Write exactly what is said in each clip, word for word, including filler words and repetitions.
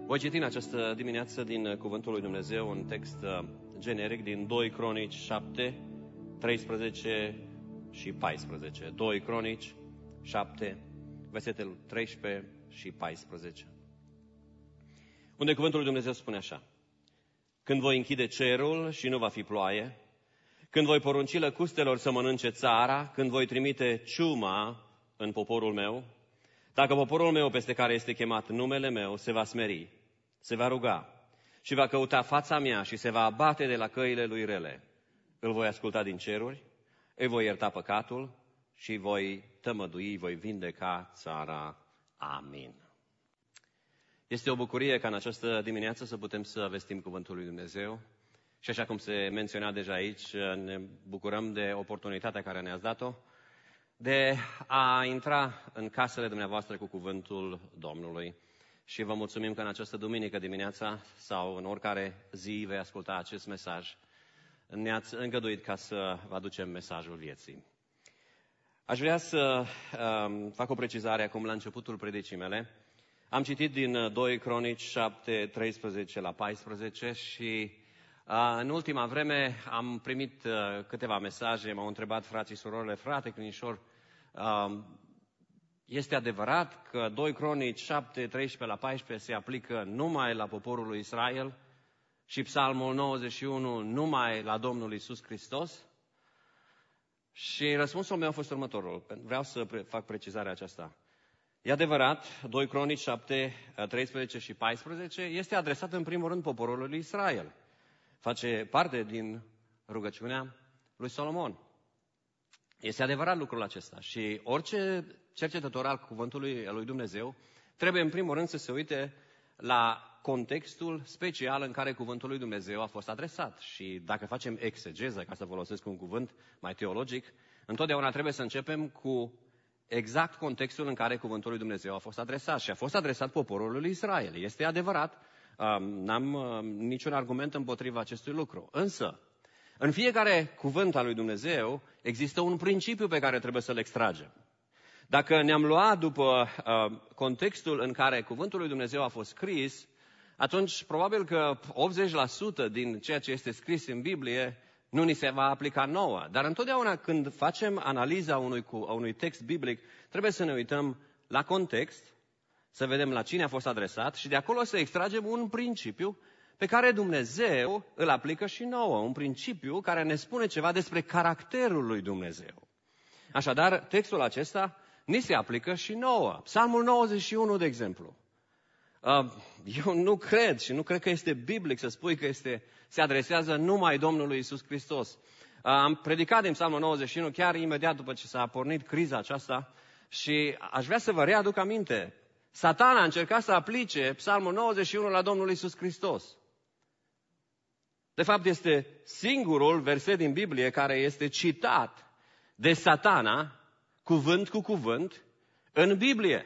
Voi citi în această dimineață din Cuvântul lui Dumnezeu un text generic din doi Cronici șapte, treisprezece și paisprezece. doi Cronici șapte, versetele treisprezece și paisprezece. Unde Cuvântul lui Dumnezeu spune așa: Când voi închide cerul și nu va fi ploaie, când voi porunci lăcustelor să mănânce țara, când voi trimite ciuma în poporul meu, dacă poporul meu peste care este chemat numele meu se va smeri, se va ruga și va căuta fața mea și se va abate de la căile lui rele, îl voi asculta din ceruri, îi voi ierta păcatul și voi tămădui, voi vindeca țara. Amin. Este o bucurie ca în această dimineață să putem să vestim Cuvântul lui Dumnezeu și așa cum se menționa deja aici, ne bucurăm de oportunitatea care ne-ați dat-o de a intra în casele dumneavoastră cu Cuvântul Domnului. Și vă mulțumim că în această duminică dimineața sau în oricare zi vei asculta acest mesaj. Ne-ați îngăduit ca să vă aducem mesajul vieții. Aș vrea să um, fac o precizare acum la începutul predicii mele. Am citit din doi Cronici șapte, treisprezece la paisprezece și uh, în ultima vreme am primit uh, câteva mesaje, m-au întrebat frații și surorile: frate Crinișor, uh, este adevărat că doi Cronici șapte, treisprezece la paisprezece se aplică numai la poporul lui Israel și Psalmul nouăzeci și unu numai la Domnul Iisus Hristos? Și răspunsul meu a fost următorul. Vreau să fac precizarea aceasta. E adevărat, doi Cronici șapte, treisprezece și paisprezece este adresat în primul rând poporului lui Israel. Face parte din rugăciunea lui Solomon. Este adevărat lucrul acesta și orice cercetător al Cuvântului lui Dumnezeu trebuie în primul rând să se uite la contextul special în care Cuvântul lui Dumnezeu a fost adresat. Și dacă facem exegeză, ca să folosesc un cuvânt mai teologic, întotdeauna trebuie să începem cu exact contextul în care Cuvântul lui Dumnezeu a fost adresat. Și a fost adresat poporului lui Israel. Este adevărat, n-am niciun argument împotriva acestui lucru. Însă, în fiecare cuvânt al lui Dumnezeu există un principiu pe care trebuie să-l extragem. Dacă ne-am luat după uh, contextul în care Cuvântul lui Dumnezeu a fost scris, atunci probabil că optzeci la sută din ceea ce este scris în Biblie nu ni se va aplica nouă. Dar întotdeauna când facem analiza unui, a unui text biblic, trebuie să ne uităm la context, să vedem la cine a fost adresat și de acolo să extragem un principiu pe care Dumnezeu îl aplică și nouă. Un principiu care ne spune ceva despre caracterul lui Dumnezeu. Așadar, textul acesta ni se aplică și nouă. Psalmul nouăzeci și unu, de exemplu. Eu nu cred și nu cred că este biblic să spui că este, se adresează numai Domnului Iisus Hristos. Am predicat din Psalmul nouăzeci și unu chiar imediat după ce s-a pornit criza aceasta și aș vrea să vă readuc aminte. Satana a încercat să aplice Psalmul nouăzeci și unu la Domnul Iisus Hristos. De fapt, este singurul verset din Biblie care este citat de Satana, cuvânt cu cuvânt, în Biblie.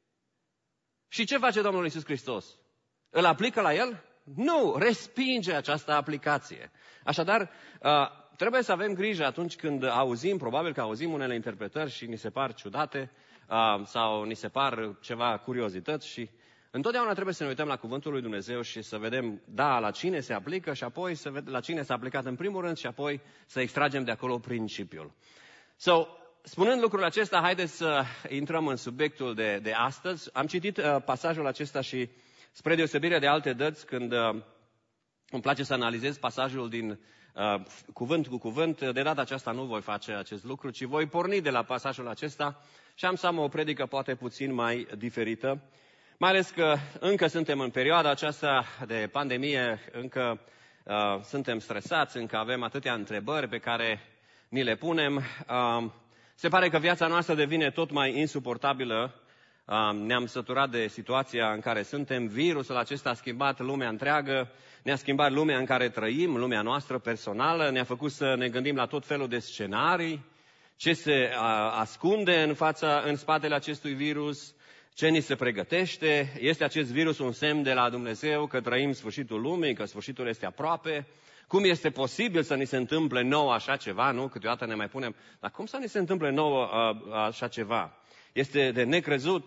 Și ce face Domnul Iisus Hristos? Îl aplică la el? Nu, respinge această aplicație. Așadar, trebuie să avem grijă atunci când auzim, probabil că auzim unele interpretări și ni se par ciudate sau ni se par ceva curiozități și întotdeauna trebuie să ne uităm la Cuvântul lui Dumnezeu și să vedem, da, la cine se aplică și apoi să vedem la cine s-a aplicat în primul rând și apoi să extragem de acolo principiul. So, spunând lucrul acesta, haideți să intrăm în subiectul de, de astăzi. Am citit uh, pasajul acesta și, spre deosebire de alte dăți, când uh, îmi place să analizez pasajul din uh, cuvânt cu cuvânt, de data aceasta nu voi face acest lucru, ci voi porni de la pasajul acesta și am să am o predică poate puțin mai diferită. Mai ales că încă suntem în perioada aceasta de pandemie, încă uh, suntem stresați, încă avem atâtea întrebări pe care ni le punem. Uh, se pare că viața noastră devine tot mai insuportabilă. Uh, ne-am săturat de situația în care suntem. Virusul acesta a schimbat lumea întreagă, ne-a schimbat lumea în care trăim, lumea noastră personală, ne-a făcut să ne gândim la tot felul de scenarii, ce se uh, ascunde în fața, în spatele acestui virus, ce ni se pregătește. Este acest virus un semn de la Dumnezeu că trăim sfârșitul lumii, că sfârșitul este aproape? Cum este posibil să ni se întâmple nouă așa ceva, nu? Câteodată ne mai punem, dar cum să ni se întâmple nouă uh, așa ceva? Este de necrezut.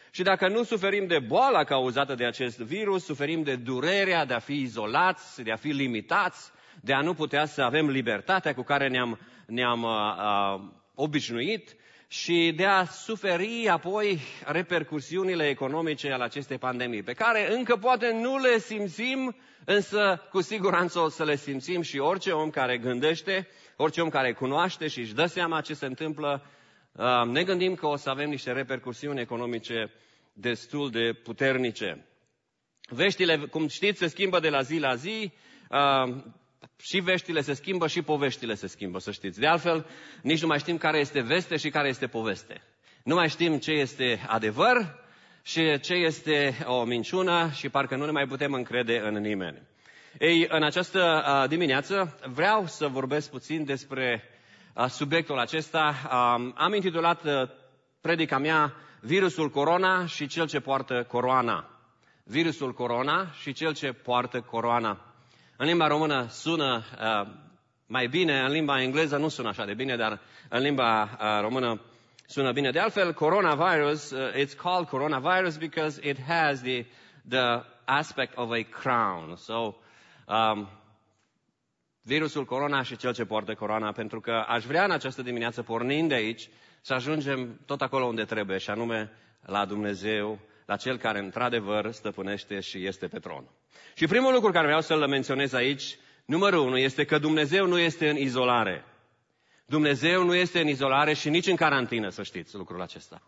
Și dacă nu suferim de boala cauzată de acest virus, suferim de durerea de a fi izolați, de a fi limitați, de a nu putea să avem libertatea cu care ne-am, ne-am uh, uh, obișnuit și de a suferi apoi repercusiunile economice ale acestei pandemii, pe care încă poate nu le simțim, însă cu siguranță o să le simțim și orice om care gândește, orice om care cunoaște și își dă seama ce se întâmplă, uh, ne gândim că o să avem niște repercusiuni economice destul de puternice. Veștile, cum știți, se schimbă de la zi la zi, uh, și veștile se schimbă și poveștile se schimbă, să știți. De altfel, nici nu mai știm care este veste și care este poveste. Nu mai știm ce este adevăr și ce este o minciună și parcă nu ne mai putem încrede în nimeni. Ei, în această uh, dimineață vreau să vorbesc puțin despre uh, subiectul acesta. Uh, am intitulat uh, predica mea Virusul Corona și cel ce poartă coroana. Virusul Corona și cel ce poartă coroana. În limba română sună uh, mai bine, în limba engleză nu sună așa de bine, dar în limba uh, română sună bine. De altfel, coronavirus, uh, it's called coronavirus because it has the, the aspect of a crown. So, um, virusul corona și cel ce poartă coroana, pentru că aș vrea în această dimineață, pornind de aici, să ajungem tot acolo unde trebuie, și anume la Dumnezeu, la Cel care într-adevăr stăpânește și este pe tron. Și primul lucru care vreau să-l menționez aici, numărul unu, este că Dumnezeu nu este în izolare. Dumnezeu nu este în izolare și nici în carantină, să știți lucrul acesta.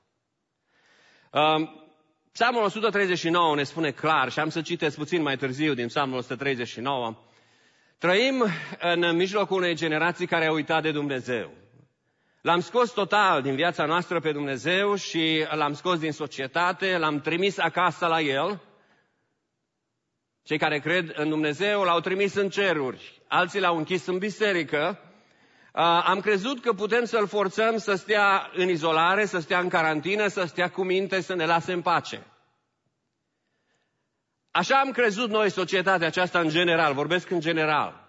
Psalmul o sută treizeci și nouă ne spune clar, și am să citesc puțin mai târziu din Psalmul o sută treizeci și nouă, trăim în mijlocul unei generații care a uitat de Dumnezeu. L-am scos total din viața noastră pe Dumnezeu și l-am scos din societate, l-am trimis acasă la El. Cei care cred în Dumnezeu l-au trimis în ceruri, alții l-au închis în biserică. Am crezut că putem să-L forțăm să stea în izolare, să stea în carantină, să stea cu minte, să ne lase în pace. Așa am crezut noi, societatea aceasta în general, vorbesc în general.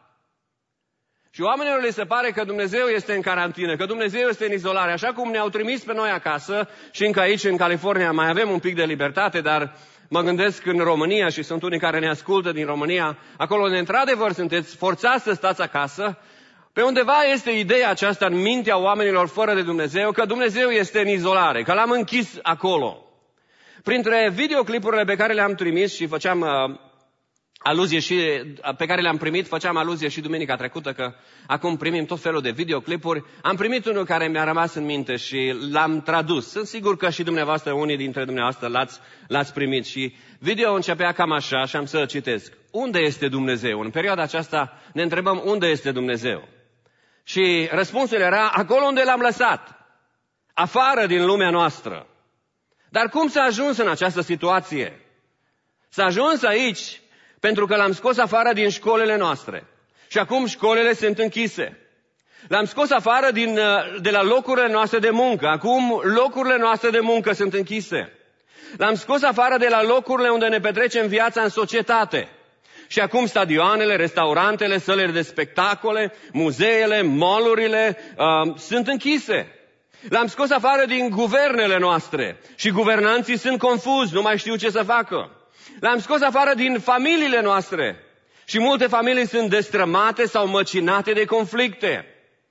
Și oamenilor le se pare că Dumnezeu este în carantină, că Dumnezeu este în izolare, așa cum ne-au trimis pe noi acasă și încă aici, în California, mai avem un pic de libertate, dar mă gândesc în România, și sunt unii care ne ascultă din România, acolo unde într-adevăr sunteți forțați să stați acasă, pe undeva este ideea aceasta în mintea oamenilor fără de Dumnezeu, că Dumnezeu este în izolare, că L-am închis acolo. Printre videoclipurile pe care le-am trimis și făceam uh, aluzie și, pe care le-am primit, făceam aluzie și duminica trecută, că acum primim tot felul de videoclipuri, am primit unul care mi-a rămas în minte și l-am tradus. Sunt sigur că și dumneavoastră, unii dintre dumneavoastră l-ați, l-ați primit. Și video începea cam așa și am să citesc. Unde este Dumnezeu? În perioada aceasta ne întrebăm unde este Dumnezeu. Și răspunsul era acolo unde L-am lăsat, afară din lumea noastră. Dar cum s-a ajuns în această situație? S-a ajuns aici pentru că L-am scos afară din școlile noastre. Și acum școlile sunt închise. L-am scos afară din, de la locurile noastre de muncă. Acum locurile noastre de muncă sunt închise. L-am scos afară de la locurile unde ne petrecem viața în societate. Și acum stadioanele, restaurantele, sălile de spectacole, muzeele, mall-urile uh, sunt închise. L-am scos afară din guvernele noastre și guvernanții sunt confuzi, nu mai știu ce să facă. L-am scos afară din familiile noastre și multe familii sunt destrămate sau măcinate de conflicte.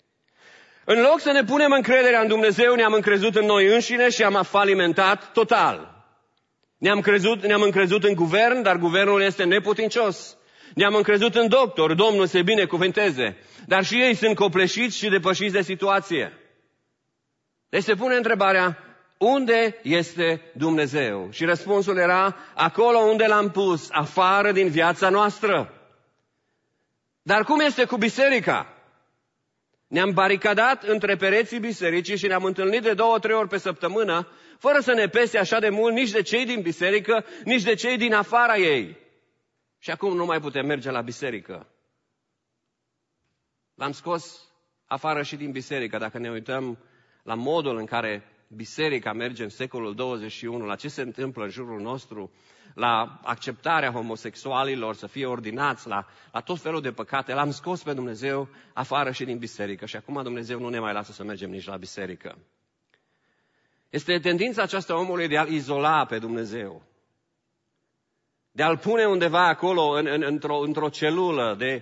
În loc să ne punem încrederea în Dumnezeu, ne-am încrezut în noi înșine și am falimentat total. Ne-am crezut, ne-am încrezut în guvern, dar guvernul este neputincios. Ne-am încrezut în doctor, Domnul se binecuvânteze, dar și ei sunt copleșiți și depășiți de situație. Deci se pune întrebarea, unde este Dumnezeu? Și răspunsul era, acolo unde L-am pus, afară din viața noastră. Dar cum este cu biserica? Ne-am baricadat între pereții bisericii și ne-am întâlnit de două, trei ori pe săptămână, fără să ne pese așa de mult nici de cei din biserică, nici de cei din afara ei. Și acum nu mai putem merge la biserică. L-am scos afară și din biserică. Dacă ne uităm la modul în care biserica merge în secolul douăzeci și unu, la ce se întâmplă în jurul nostru, la acceptarea homosexualilor să fie ordinați, la, la tot felul de păcate, L-am scos pe Dumnezeu afară și din biserică. Și acum Dumnezeu nu ne mai lasă să mergem nici la biserică. Este tendința aceasta omului de a-L izola pe Dumnezeu. De a-L pune undeva acolo, în, în, într-o, într-o celulă, de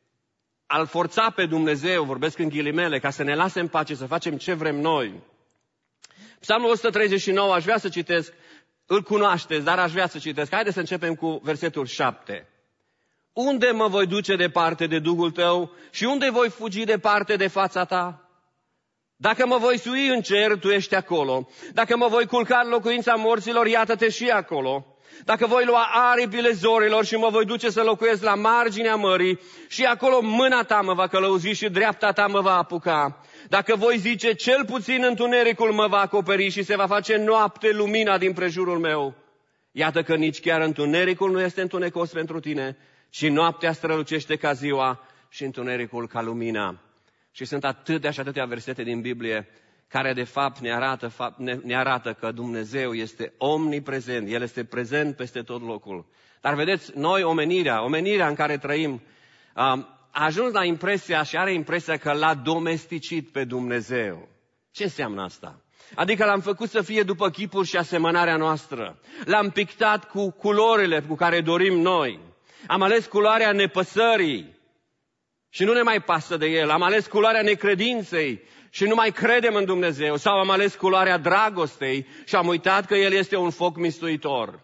a-L forța pe Dumnezeu, vorbesc în ghilimele, ca să ne lase în pace, să facem ce vrem noi. Psalmul o sută treizeci și nouă, aș vrea să citesc, îl cunoașteți, dar aș vrea să citesc. Haideți să începem cu versetul șapte. Unde mă voi duce departe de Duhul tău și unde voi fugi departe de fața ta? Dacă mă voi sui în cer, tu ești acolo. Dacă mă voi culca în locuința morților, iată-te și acolo. Dacă voi lua aripile zorilor și mă voi duce să locuiesc la marginea mării, și acolo mâna ta mă va călăuzi și dreapta ta mă va apuca. Dacă voi zice, cel puțin întunericul mă va acoperi și se va face noapte lumina din prejurul meu. Iată că nici chiar întunericul nu este întunecos pentru tine, și noaptea strălucește ca ziua și întunericul ca lumina. Și sunt atâtea și atâtea versete din Biblie care de fapt ne arată, ne, ne arată că Dumnezeu este omniprezent, El este prezent peste tot locul. Dar vedeți, noi, omenirea, omenirea în care trăim, a ajuns la impresia și are impresia că l-a domesticit pe Dumnezeu. Ce înseamnă asta? Adică l-am făcut să fie după chipul și asemănarea noastră. L-am pictat cu culorile cu care dorim noi. Am ales culoarea nepăsării și nu ne mai pasă de El. Am ales culoarea necredinței și nu mai credem în Dumnezeu. Sau am ales culoarea dragostei și am uitat că El este un foc mistuitor.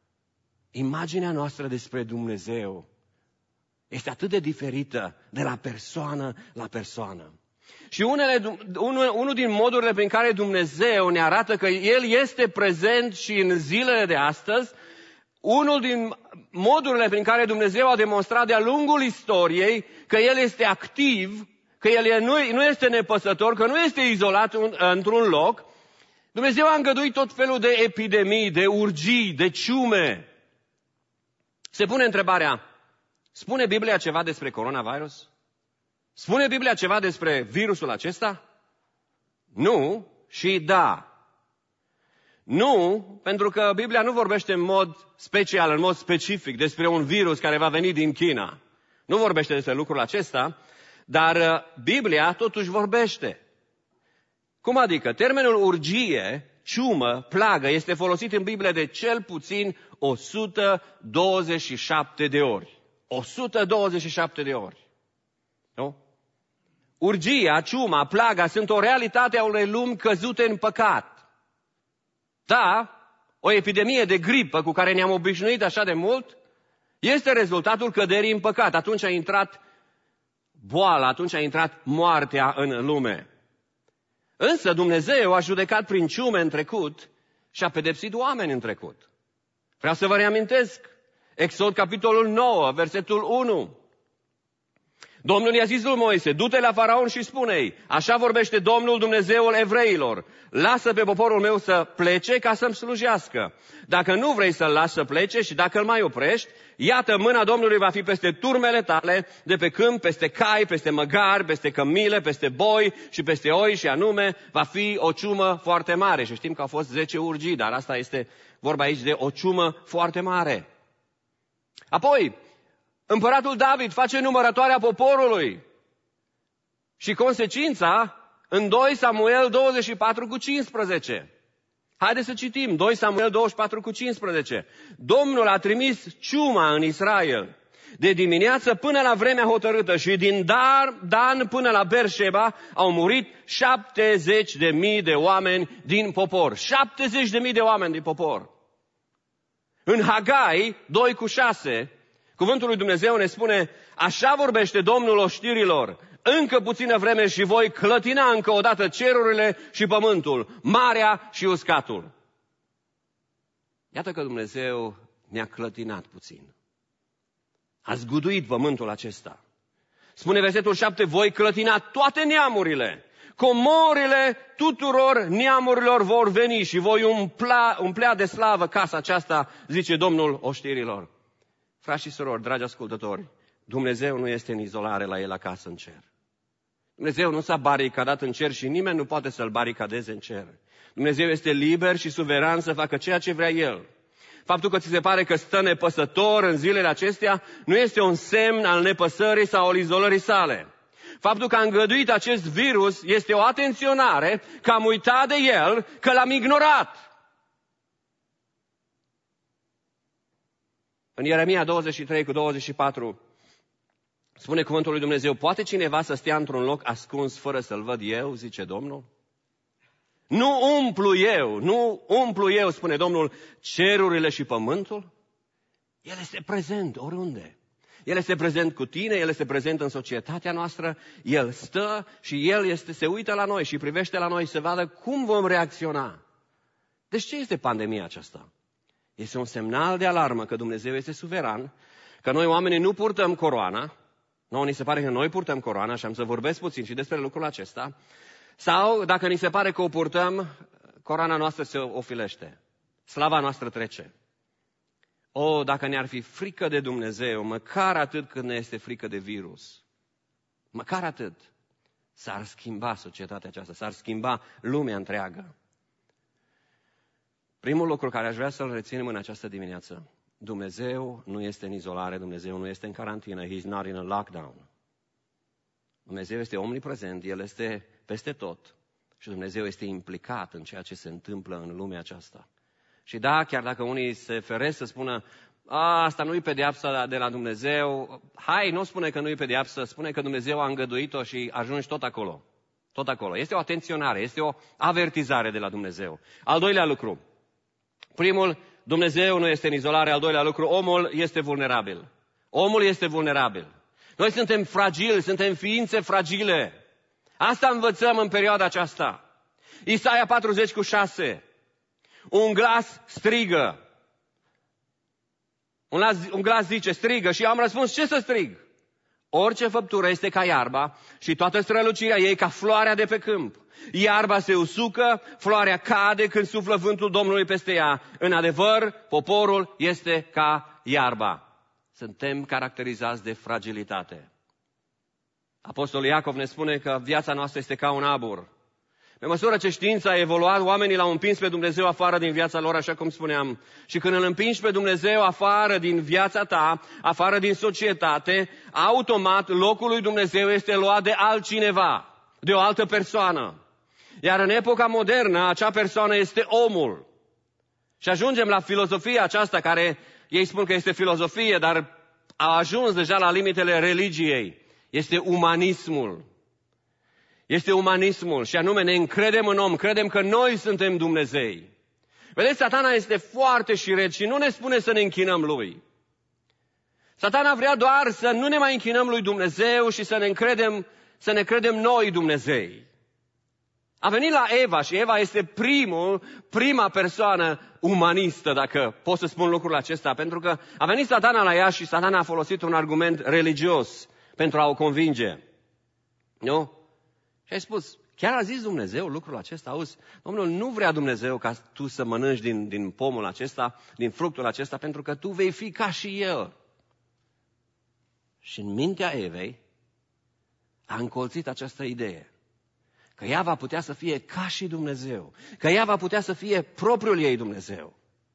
Imaginea noastră despre Dumnezeu este atât de diferită de la persoană la persoană. Și unele, unul, unul din modurile prin care Dumnezeu ne arată că El este prezent și în zilele de astăzi, unul din modurile prin care Dumnezeu a demonstrat de-a lungul istoriei că El este activ, că El nu, nu este nepăsător, că nu este izolat un, într-un loc, Dumnezeu a îngăduit tot felul de epidemii, de urgii, de ciume. Se pune întrebarea, spune Biblia ceva despre coronavirus? Spune Biblia ceva despre virusul acesta? Nu și da. Nu, pentru că Biblia nu vorbește în mod special, în mod specific despre un virus care va veni din China. Nu vorbește despre lucrul acesta, dar Biblia totuși vorbește. Cum adică? Termenul urgie, ciumă, plagă, este folosit în Biblie de cel puțin o sută douăzeci și șapte de ori. o sută douăzeci și șapte de ori. Nu? Urgia, ciuma, plaga sunt o realitate a unei lumi căzute în păcat. Da, o epidemie de gripă cu care ne-am obișnuit așa de mult este rezultatul căderii în păcat. Atunci a intrat boala, atunci a intrat moartea în lume. Însă Dumnezeu a judecat prin ciume în trecut și a pedepsit oameni în trecut. Vreau să vă reamintesc Exod, capitolul nouă, versetul unu. Domnul i-a zis lui Moise, du-te la Faraon și spune-i, așa vorbește Domnul Dumnezeul evreilor, lasă pe poporul meu să plece ca să-mi slujească. Dacă nu vrei să-l lași să plece și dacă îl mai oprești, iată mâna Domnului va fi peste turmele tale, de pe câmp, peste cai, peste măgari, peste cămile, peste boi și peste oi, și anume va fi o ciumă foarte mare. Și știm că au fost zece urgii, dar asta este vorba aici de o ciumă foarte mare. Apoi, împăratul David face numărătoarea poporului și consecința în doi Samuel douăzeci și patru cu cincisprezece. Haideți să citim, doi Samuel douăzeci și patru cu cincisprezece. Domnul a trimis ciuma în Israel de dimineață până la vremea hotărâtă și din Dan până la Beersheba au murit șaptezeci de mii de oameni din popor. șaptezeci de mii de oameni din popor. În Hagai doi cu șase, cuvântul lui Dumnezeu ne spune, așa vorbește Domnul oștirilor, încă puțină vreme și voi clătina încă o dată cerurile și pământul, marea și uscatul. Iată că Dumnezeu ne-a clătinat puțin. A zguduit pământul acesta. Spune versetul șapte, voi clătina toate neamurile, comorile tuturor neamurilor vor veni și voi umplea, umplea de slavă casa aceasta, zice Domnul oștirilor. Frați și surori, dragi ascultători, Dumnezeu nu este în izolare la El acasă în cer. Dumnezeu nu s-a baricadat în cer și nimeni nu poate să-L baricadeze în cer. Dumnezeu este liber și suveran să facă ceea ce vrea El. Faptul că ți se pare că stă nepăsător în zilele acestea nu este un semn al nepăsării sau al izolării sale. Faptul că a îngăduit acest virus este o atenționare că am uitat de el, că l-am ignorat. În Ieremia douăzeci și trei cu douăzeci și patru spune cuvântul lui Dumnezeu: poate cineva să stea într-un loc ascuns fără să-l văd eu, zice Domnul? Nu umplu eu, nu umplu eu, spune Domnul, cerurile și pământul? El este prezent oriunde. El este prezent cu tine, El este prezent în societatea noastră, El stă și El este, se uită la noi și privește la noi să vadă cum vom reacționa. Deci ce este pandemia aceasta? Este un semnal de alarmă că Dumnezeu este suveran, că noi oamenii nu purtăm coroana, nouă ni se pare că noi purtăm coroana și am să vorbesc puțin și despre lucrul acesta, sau dacă ni se pare că o purtăm, coroana noastră se ofilește, slava noastră trece. O, dacă ne-ar fi frică de Dumnezeu, măcar atât cât ne este frică de virus, măcar atât, s-ar schimba societatea aceasta, s-ar schimba lumea întreagă. Primul lucru care aș vrea să-l reținem în această dimineață: Dumnezeu nu este în izolare, Dumnezeu nu este în carantină, He's not in a lockdown. Dumnezeu este omniprezent, El este peste tot și Dumnezeu este implicat în ceea ce se întâmplă în lumea aceasta. Și da, chiar dacă unii se feresc să spună: a, asta nu e pedeapsa de la Dumnezeu, hai, nu spune că nu e pedeapsă, spune că Dumnezeu a îngăduit-o și ajungi tot acolo. Tot acolo. Este o atenționare, este o avertizare de la Dumnezeu. Al doilea lucru. Primul, Dumnezeu nu este în izolare. Al doilea lucru, omul este vulnerabil. Omul este vulnerabil. Noi suntem fragili, suntem ființe fragile. Asta învățăm în perioada aceasta. Isaia patruzeci cu șase. Un glas strigă. Un glas, un glas zice, strigă. Și eu am răspuns: ce să strig? Orice făptură este ca iarba și toată strălucirea ei ca floarea de pe câmp. Iarba se usucă, floarea cade când suflă vântul Domnului peste ea. În adevăr, poporul este ca iarba. Suntem caracterizați de fragilitate. Apostolul Iacov ne spune că viața noastră este ca un abur. Pe măsură ce știința a evoluat, oamenii l-au împins pe Dumnezeu afară din viața lor, așa cum spuneam. Și când îl împingi pe Dumnezeu afară din viața ta, afară din societate, automat locul lui Dumnezeu este luat de altcineva, de o altă persoană. Iar în epoca modernă, acea persoană este omul. Și ajungem la filozofia aceasta, care ei spun că este filozofie, dar a ajuns deja la limitele religiei. Este umanismul. Este umanismul și anume ne încredem în om, credem că noi suntem Dumnezei. Vedeți, Satana este foarte șiret și nu ne spune să ne închinăm lui. Satana vrea doar să nu ne mai închinăm lui Dumnezeu și să ne încredem, să ne credem noi Dumnezei. A venit la Eva și Eva este primul, prima persoană umanistă, dacă pot să spun lucrul acesta, pentru că a venit Satana la ea și Satana a folosit un argument religios pentru a o convinge. Nu? Și ai spus, chiar a zis Dumnezeu lucrul acesta? Auzi, Domnul nu vrea Dumnezeu ca tu să mănânci din, din pomul acesta, din fructul acesta, pentru că tu vei fi ca și El. Și în mintea Evei a încolțit această idee. Că ea va putea să fie ca și Dumnezeu. Că ea va putea să fie propriul ei Dumnezeu.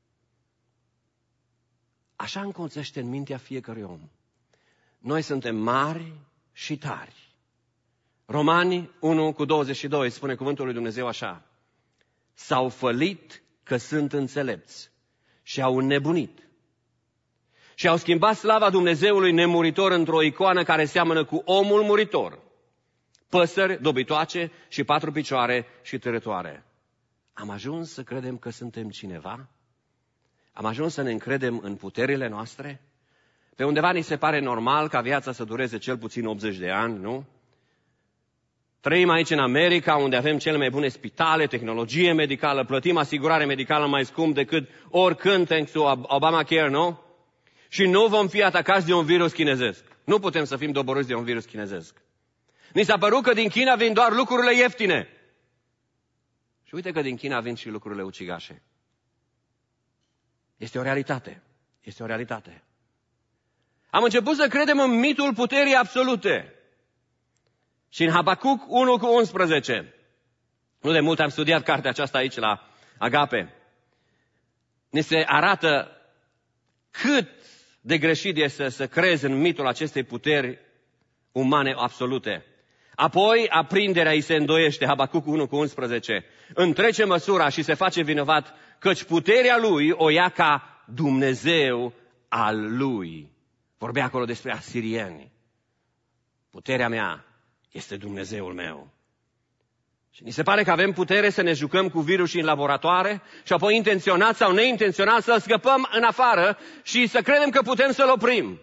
Așa încolțește în mintea fiecărui om. Noi suntem mari și tari. Romani unu cu douăzeci și doi spune cuvântul lui Dumnezeu așa. S-au fălit că sunt înțelepți și au înnebunit. Și au schimbat slava Dumnezeului nemuritor într-o icoană care seamănă cu omul muritor. Păsări, dobitoace și patru picioare și târătoare. Am ajuns să credem că suntem cineva? Am ajuns să ne încredem în puterile noastre? Pe undeva ni se pare normal ca viața să dureze cel puțin optzeci de ani, nu? Trăim aici în America, unde avem cele mai bune spitale, tehnologie medicală, plătim asigurare medicală mai scump decât oricând, thanks to Obamacare, nu? Și nu vom fi atacați de un virus chinezesc. Nu putem să fim doborâți de un virus chinezesc. Ni s-a părut că din China vin doar lucrurile ieftine. Și uite că din China vin și lucrurile ucigașe. Este o realitate. Este o realitate. Am început să credem în mitul puterii absolute. Și în Habacuc unu cu unsprezece, nu de mult am studiat cartea aceasta aici la Agape, ne se arată cât de greșit este să crezi în mitul acestei puteri umane absolute. Apoi aprinderea îi se îndoiește, Habacuc unu cu unsprezece. Întrece măsura și se face vinovat, căci puterea lui o ia ca Dumnezeu al lui. Vorbea acolo despre asirieni. Puterea mea este Dumnezeul meu. Și ni se pare că avem putere să ne jucăm cu virusii în laboratoare și apoi intenționat sau neintenționat să-l scăpăm în afară și să credem că putem să-l oprim.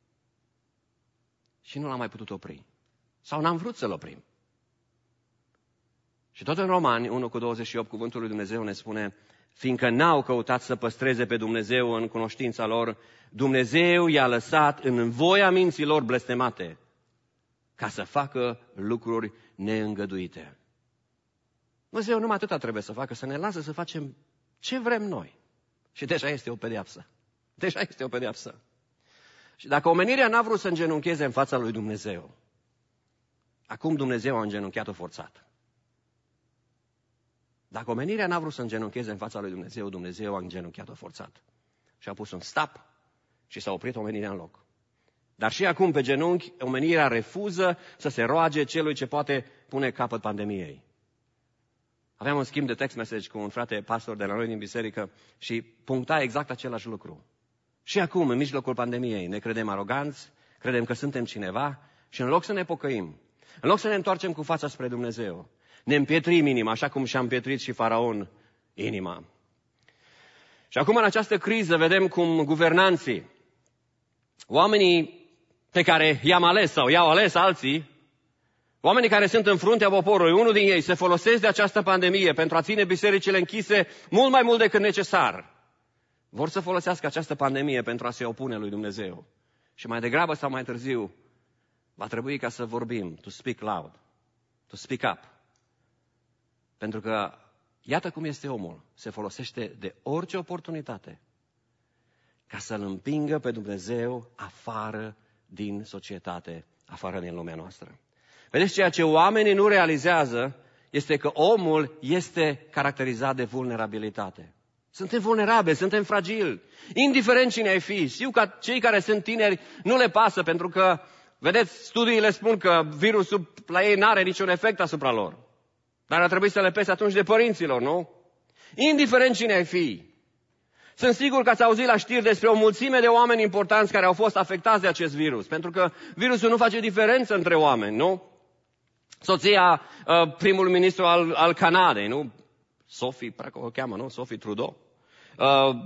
Și nu l-am mai putut opri. Sau n-am vrut să-l oprim. Și tot în Romani unu cu douăzeci și opt, cuvântul lui Dumnezeu ne spune, fiindcă n-au căutat să păstreze pe Dumnezeu în cunoștința lor, Dumnezeu i-a lăsat în voia minților blestemate ca să facă lucruri neîngăduite. Dumnezeu numai atâta trebuie să facă, să ne lasă să facem ce vrem noi. Și deja este o pedeapsă. Deja este o pedeapsă. Și dacă omenirea n-a vrut să îngenuncheze în fața lui Dumnezeu, acum Dumnezeu a îngenunchiat-o forțat. Dacă omenirea n-a vrut să îngenuncheze în fața lui Dumnezeu, Dumnezeu a îngenunchiat-o forțat. Și a pus un stop și s-a oprit omenirea în loc. Dar și acum pe genunchi, omenirea refuză să se roage celui ce poate pune capăt pandemiei. Aveam un schimb de text message cu un frate pastor de la noi din biserică și puncta exact același lucru. Și acum, în mijlocul pandemiei, ne credem aroganți, credem că suntem cineva și în loc să ne pocăim, în loc să ne întoarcem cu fața spre Dumnezeu, ne împietrim inima, așa cum și-a împietrit și Faraon inima. Și acum, în această criză, vedem cum guvernanții, oamenii pe care i-am ales sau i-au ales alții, oamenii care sunt în fruntea poporului, unul din ei se folosesc de această pandemie pentru a ține bisericile închise mult mai mult decât necesar. Vor să folosească această pandemie pentru a se opune lui Dumnezeu. Și mai degrabă sau mai târziu va trebui ca să vorbim, to speak loud, to speak up. Pentru că iată cum este omul, se folosește de orice oportunitate ca să-L împingă pe Dumnezeu afară din societate, afară din lumea noastră. Vedeți, ceea ce oamenii nu realizează este că omul este caracterizat de vulnerabilitate. Suntem vulnerabili, suntem fragili, indiferent cine ai fi. Știu că cei care sunt tineri nu le pasă, pentru că, vedeți, studiile spun că virusul la ei n-are niciun efect asupra lor. Dar ar trebui să le pese atunci de părinților, nu? Indiferent cine ai fi. Sunt sigur că ați auzit la știri despre o mulțime de oameni importanți care au fost afectați de acest virus, pentru că virusul nu face diferență între oameni, nu? Soția uh, primul ministru al, al Canadei, nu? Sophie, parcă o cheamă, nu? Sophie Trudeau. Uh,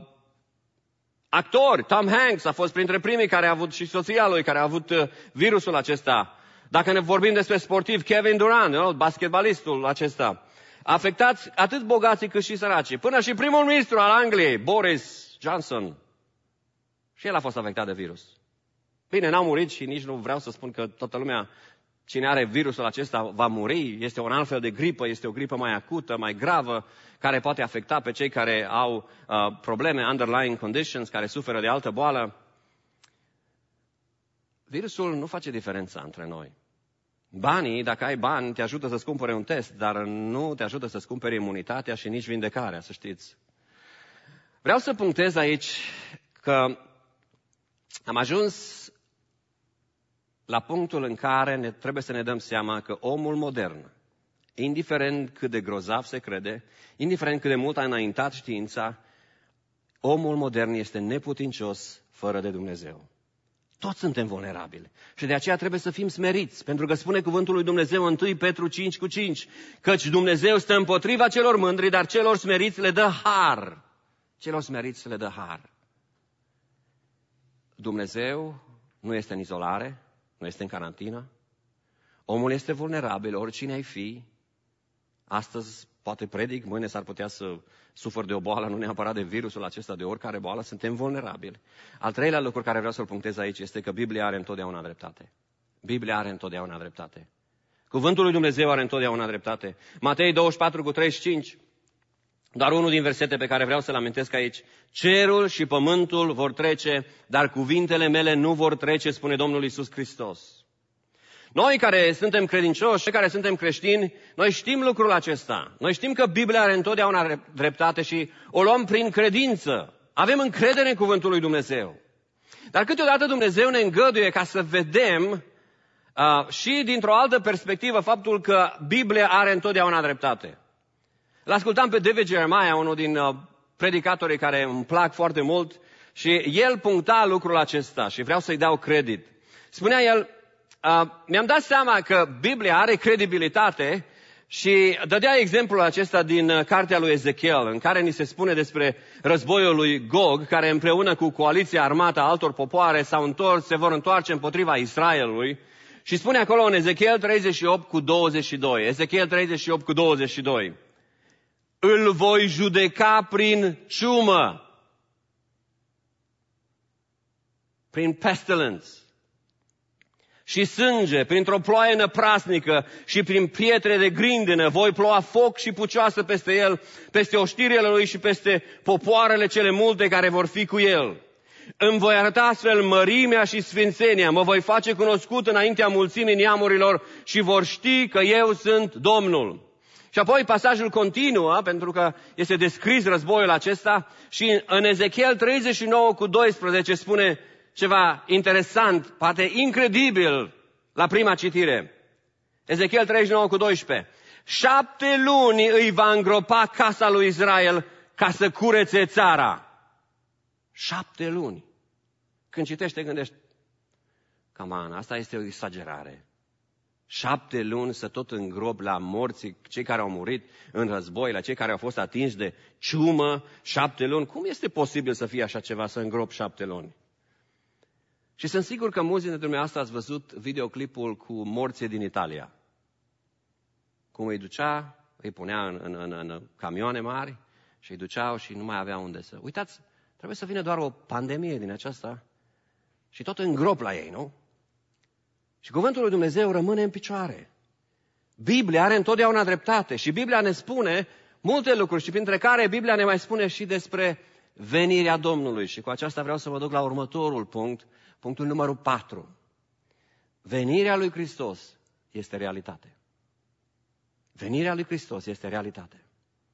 actori, Tom Hanks a fost printre primii care a avut, și soția lui, care a avut uh, virusul acesta. Dacă ne vorbim despre sportiv, Kevin Durant, nu? Basketbalistul acesta. Afectați atât bogații cât și săracii. Până și primul ministru al Angliei, Boris Johnson. Și el a fost afectat de virus. Bine, n-a murit și nici nu vreau să spun că toată lumea, cine are virusul acesta, va muri. Este un alt fel de gripă, este o gripă mai acută, mai gravă, care poate afecta pe cei care au uh, probleme, underlying conditions, care suferă de altă boală. Virusul nu face diferența între noi. Banii, dacă ai bani, te ajută să-ți cumpere un test, dar nu te ajută să-ți cumpere imunitatea și nici vindecarea, să știți. Vreau să punctez aici că am ajuns la punctul în care ne, trebuie să ne dăm seama că omul modern, indiferent cât de grozav se crede, indiferent cât de mult a înaintat știința, omul modern este neputincios fără de Dumnezeu. Toți suntem vulnerabili și de aceea trebuie să fim smeriți, pentru că spune cuvântul lui Dumnezeu în întâi Petru cinci cu cinci, căci Dumnezeu stă împotriva celor mândri, dar celor smeriți le dă har. Celor smeriți le dă har. Dumnezeu nu este în izolare, nu este în carantină. Omul este vulnerabil, oricine ai fi. Astăzi poate predic, mâine s-ar putea să sufăr de o boală, nu neapărat de virusul acesta, de oricare boală, suntem vulnerabili. Al treilea lucru care vreau să-l punctez aici este că Biblia are întotdeauna dreptate. Biblia are întotdeauna dreptate. Cuvântul lui Dumnezeu are întotdeauna dreptate. Matei douăzeci și patru cu treizeci și cinci, doar unul din versete pe care vreau să-l amintesc aici. Cerul și pământul vor trece, dar cuvintele mele nu vor trece, spune Domnul Iisus Hristos. Noi care suntem credincioși, care suntem creștini, noi știm lucrul acesta. Noi știm că Biblia are întotdeauna dreptate și o luăm prin credință. Avem încredere în cuvântul lui Dumnezeu. Dar câteodată Dumnezeu ne îngăduie ca să vedem Uh, și dintr-o altă perspectivă, faptul că Biblia are întotdeauna dreptate. L-ascultam pe David Jeremiah, unul din uh, predicatorii care îmi plac foarte mult, și el puncta lucrul acesta și vreau să-i dau credit. Spunea el, uh, mi-am dat seama că Biblia are credibilitate și dădea exemplul acesta din uh, cartea lui Ezechiel, în care ni se spune despre războiul lui Gog, care împreună cu coaliția armată a altor popoare s-au întors, se vor întoarce împotriva Israelului. Și spune acolo în Ezechiel treizeci și opt cu douăzeci și doi, Ezechiel treizeci și opt cu douăzeci și doi, îl voi judeca prin ciumă, prin pestilence și sânge, printr-o ploaie năprasnică și prin pietre de grindină, voi ploua foc și pucioasă peste el, peste oștirile lui și peste popoarele cele multe care vor fi cu el. Îmi voi arăta astfel mărimea și sfințenia, mă voi face cunoscut înaintea mulțimii neamurilor și vor ști că eu sunt Domnul. Și apoi pasajul continuă, pentru că este descris războiul acesta și în Ezechiel treizeci și nouă cu doisprezece spune ceva interesant, poate incredibil la prima citire. Ezechiel treizeci și nouă cu doisprezece. Șapte luni îi va îngropa casa lui Israel ca să curețe țara. Șapte luni. Când citești, te gândești, come on, asta este o exagerare. Șapte luni să tot îngrop la morții, cei care au murit în război, la cei care au fost atinși de ciumă, șapte luni. Cum este posibil să fie așa ceva, să îngrop șapte luni? Și sunt sigur că mulți dintre dumneavoastră ați văzut videoclipul cu morții din Italia. Cum îi ducea, îi punea în, în, în, în camioane mari și îi duceau și nu mai avea unde să... Uitați, trebuie să vină doar o pandemie din aceasta și tot îngrop la ei, nu? Și cuvântul lui Dumnezeu rămâne în picioare. Biblia are întotdeauna dreptate și Biblia ne spune multe lucruri și printre care Biblia ne mai spune și despre venirea Domnului. Și cu aceasta vreau să vă duc la următorul punct, punctul numărul patru. Venirea lui Hristos este realitate. Venirea lui Hristos este realitate.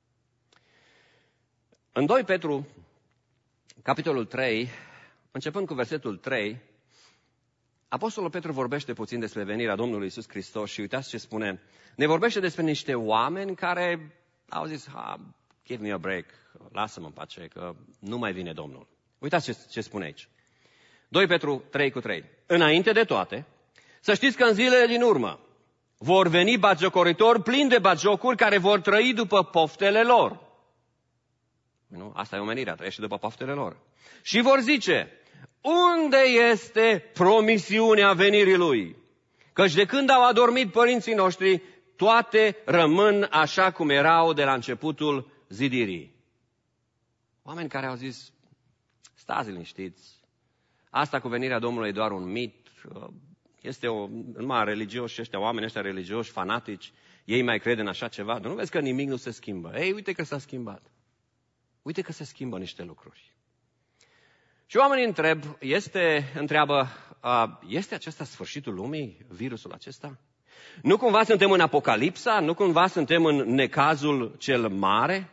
În doi Petru, capitolul trei, începând cu versetul trei, Apostolul Petru vorbește puțin despre venirea Domnului Iisus Hristos și uitați ce spune. Ne vorbește despre niște oameni care au zis, ha, give me a break, lasă-mă în pace, că nu mai vine Domnul. Uitați ce, ce spune aici. doi Petru trei cu trei. Înainte de toate, să știți că în zilele din urmă vor veni batjocoritori plini de batjocuri care vor trăi după poftele lor. Nu? Asta e omenirea, trăiește după poftele lor. Și vor zice, unde este promisiunea venirii Lui? Căci de când au adormit părinții noștri, toate rămân așa cum erau de la începutul zidirii. Oameni care au zis, stați liniștiți, asta cu venirea Domnului e doar un mit, este o, numai religioși ăștia, oamenii ăștia religioși, fanatici, ei mai cred în așa ceva, dar nu vezi că nimic nu se schimbă. Ei, uite că s-a schimbat. Uite că se schimbă niște lucruri. Și oamenii întreb, este, întreabă, este acesta sfârșitul lumii, virusul acesta? Nu cumva suntem în Apocalipsa? Nu cumva suntem în necazul cel mare?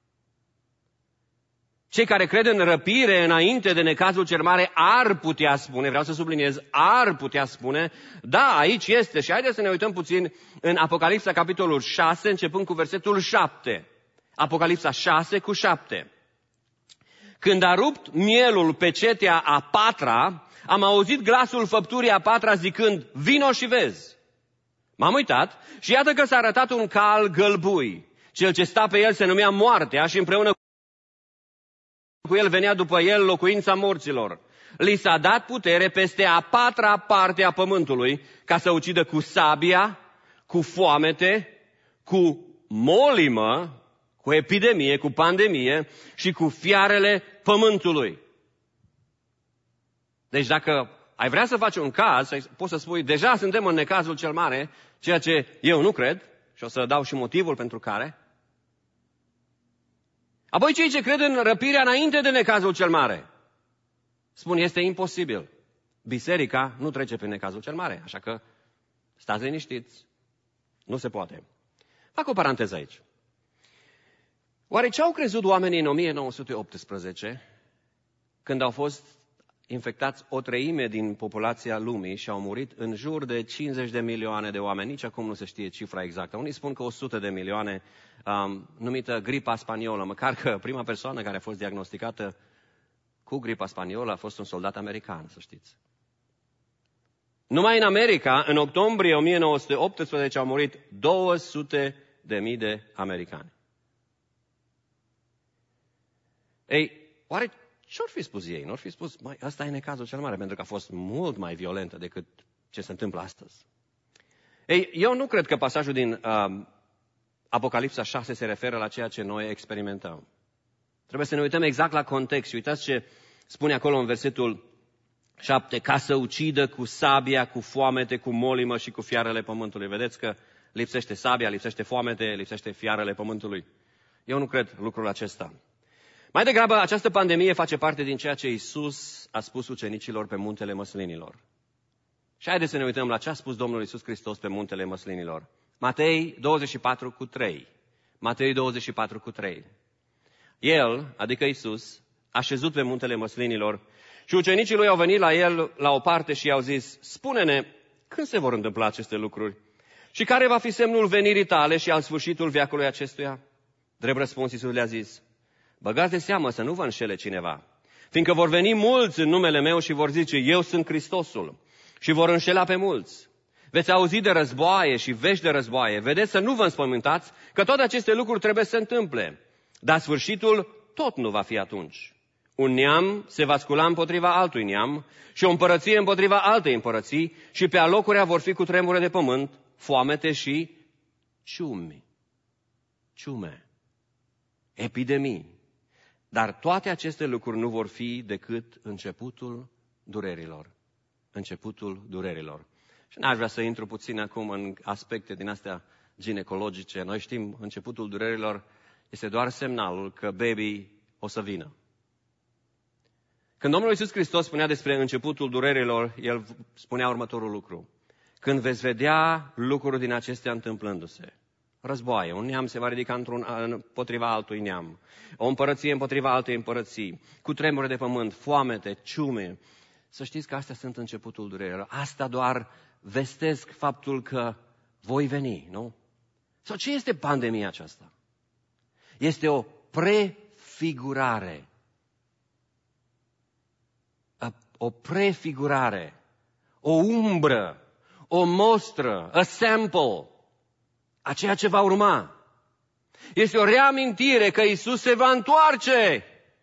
Cei care cred în răpire înainte de necazul cel mare ar putea spune, vreau să subliniez, ar putea spune, da, aici este. Și haideți să ne uităm puțin în Apocalipsa, capitolul șase, începând cu versetul șapte. Apocalipsa șase cu șapte. Când a rupt mielul pe cetea a patra, am auzit glasul făpturii a patra zicând, vino și vezi. M-am uitat și iată că s-a arătat un cal gălbui. Cel ce sta pe el se numea Moartea și împreună cu el venea după el locuința morților. Li s-a dat putere peste a patra parte a pământului ca să ucidă cu sabia, cu foamete, cu molimă, cu epidemie, cu pandemie și cu fiarele pământului. Deci dacă ai vrea să faci un caz, poți să spui, deja suntem în necazul cel mare, ceea ce eu nu cred, și o să dau și motivul pentru care. Apoi cei ce cred în răpirea înainte de necazul cel mare, spun, este imposibil. Biserica nu trece prin necazul cel mare, așa că stați liniștiți, nu se poate. Fac o paranteză aici. Oare ce au crezut oamenii în o mie nouă sute optsprezece când au fost infectați o treime din populația lumii și au murit în jur de cincizeci de milioane de oameni. Nici acum nu se știe cifra exactă. Unii spun că o sută de milioane, um, numită gripa spaniolă. Măcar că prima persoană care a fost diagnosticată cu gripa spaniolă a fost un soldat american, să știți. Numai în America, în octombrie o mie nouă sute optsprezece, au murit două sute de mii de americani. Ei, oare ce-or fi spus ei? Nu-or fi spus, mai, ăsta e necazul cel mare, pentru că a fost mult mai violentă decât ce se întâmplă astăzi. Ei, eu nu cred că pasajul din uh, Apocalipsa șase se referă la ceea ce noi experimentăm. Trebuie să ne uităm exact la context și uitați ce spune acolo în versetul șapte, ca să ucidă cu sabia, cu foamete, cu molimă și cu fiarele pământului. Vedeți că lipsește sabia, lipsește foamete, lipsește fiarele pământului. Eu nu cred lucrul acesta. Mai degrabă, această pandemie face parte din ceea ce Iisus a spus ucenicilor pe muntele măslinilor. Și haideți să ne uităm la ce a spus Domnul Iisus Hristos pe muntele măslinilor. Matei douăzeci și patru cu trei. Matei douăzeci și patru cu trei. El, adică Iisus, a șezut pe muntele măslinilor și ucenicii lui au venit la el la o parte și i-au zis, spune-ne, când se vor întâmpla aceste lucruri? Și care va fi semnul venirii tale și al sfârșitul veacului acestuia? Drept răspuns, Iisus le-a zis, băgați de seamă să nu vă înșele cineva, fiindcă vor veni mulți în numele meu și vor zice, eu sunt Hristosul, și vor înșela pe mulți. Veți auzi de războaie și vești de războaie. Vedeți să nu vă înspăimântați că toate aceste lucruri trebuie să se întâmple. Dar sfârșitul tot nu va fi atunci. Un neam se va scula împotriva altui neam și o împărăție împotriva altei împărății și pe alocurea vor fi cu tremure de pământ, foamete și ciumi. Ciume. Epidemii. Dar toate aceste lucruri nu vor fi decât începutul durerilor. Începutul durerilor. Și n-aș vrea să intru puțin acum în aspecte din astea ginecologice. Noi știm, începutul durerilor este doar semnalul că baby o să vină. Când Domnul Iisus Hristos spunea despre începutul durerilor, El spunea următorul lucru. Când veți vedea lucruri din acestea întâmplându-se, războaie, un neam se va ridica într-un, împotriva altui neam, o împărăție împotriva altei împărății, cu tremure de pământ, foamete, ciume, să știți că astea sunt începutul durerilor. Asta doar vestesc faptul că voi veni, nu? Sau ce este pandemia aceasta? Este o prefigurare. O prefigurare, o umbră, o mostră, a sample a ceea ce va urma. Este o reamintire că Iisus se va întoarce.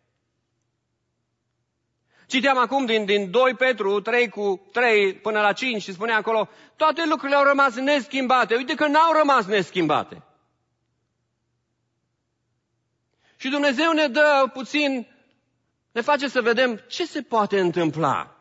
Citeam acum din, din doi Petru trei cu trei până la cinci și spunea acolo, toate lucrurile au rămas neschimbate. Uite că n-au rămas neschimbate. Și Dumnezeu ne dă puțin, ne face să vedem ce se poate întâmpla.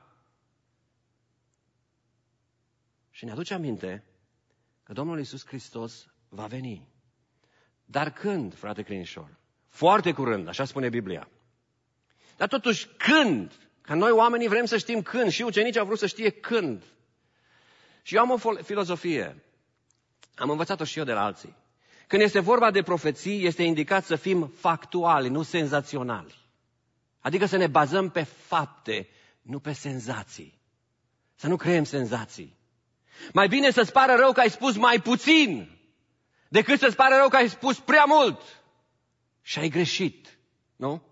Și ne aduce aminte că Domnul Iisus Hristos va veni. Dar când, frate crinișor? Foarte curând, așa spune Biblia. Dar totuși, când? Că noi oamenii vrem să știm când și ucenicii au vrut să știe când. Și eu am o filozofie. Am învățat-o și eu de la alții. Când este vorba de profeții, este indicat să fim factuali, nu senzaționali. Adică să ne bazăm pe fapte, nu pe senzații. Să nu creăm senzații. Mai bine să-ți pară rău că ai spus mai puțin, decât să-ți pară rău că ai spus prea mult și ai greșit, nu?